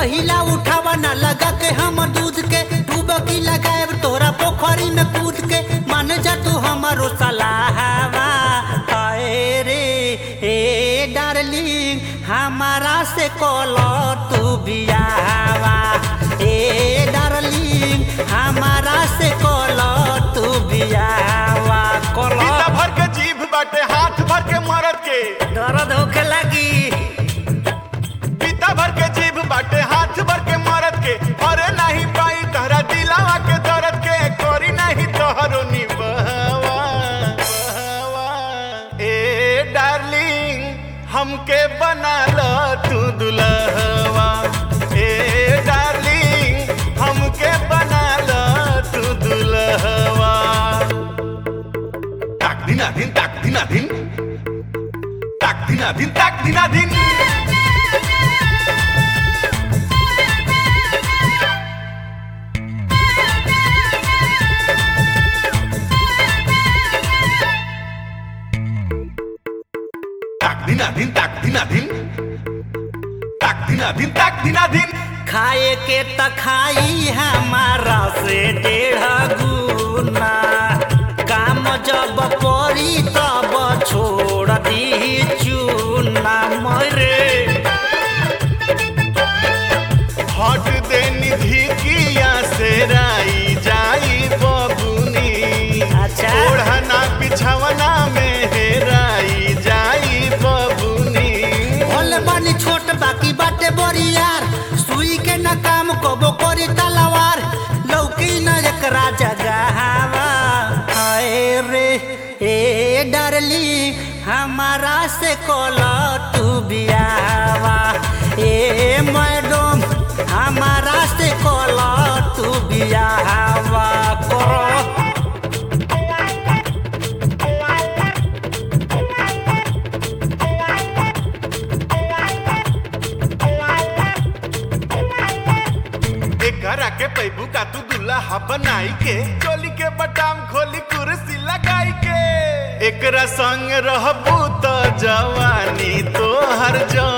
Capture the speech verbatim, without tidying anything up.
पहिला उठावा न लगा के हम दूध के डूबकी लगाए तोरा पोखरी में कूद के मान जा तू हमारो सलाहवा। आए रे ए डार्लिंग हमारा से कोलो तू बियाहवा। ए डार्लिंग हमारा से कोलो तू बियाहवा। कोलो भर के जीभ बाटे हाथ भर के मरद के दर्द होखे लगी। भर के जीभ बाटे हाथ भर के मरद के अरे नहीं पाई तहरा दिलावा के दर्द के करी नहीं तोहरो निभावा। ए डार्लिंग हमके बना लो तू दुल्हवा। ए डार्लिंग हमके बना लो तू दुल्हवा। ताक दिना दिन ताक दिना दिन ताक दिना दिन ताक दिना दिन दिना दिन ताक दिना दिन ताक दिना दिन ताक दिना दिन खाए के त खाई हमारा से डेढ़ गुना काम जब पड़ी तब छोड़ दी चूना मरे हट दे निधि किया से राई जाई बबुनी। अच्छा ओढ़ना बिछवना में हेराई जाई बबुनी। बोले बानी छोट बाकी बाटे बड़ी यार सुई के न काम कबो करी तलवार लौकी न एकरा जगहवा। हाय रे ए डार्लिंग हमारा से कोलो तू बियाहवा। ए मैडम हमारा से कोलो तू बियाहवा करो। घरा के पैबू का तू दुल्हा बनाई के चोली के बटाम खोली कुर्सी लगाई के एकरा संग रहबू तो जवानी तो हर जो